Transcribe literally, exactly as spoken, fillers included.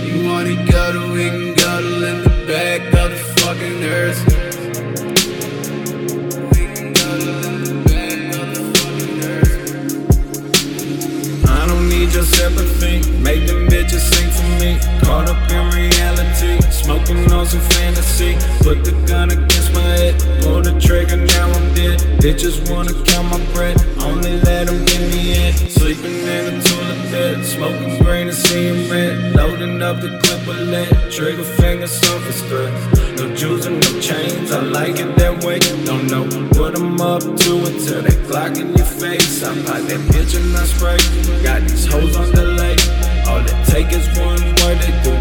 You wanna cuddle, we can cuddle in the back of the fucking hearse. We can cuddle in the back of the fucking hearse. I don't need your sympathy, make them bitches sing for me. Caught up in reality, smoking on some fantasy. Put the gun against my head, pull the trigger, now I'm dead. Bitches wanna count my bread, only let them give me in. Sleeping in a toilet bed, smoking green and seeing red. Loading up the clip of lead, trigger finger surface thread. No jewels and no chains, I like it that way. Don't know what I'm up to until they clock in your face. I pop that bitch and I spray, got these hoes on delay. All it take is one word, they do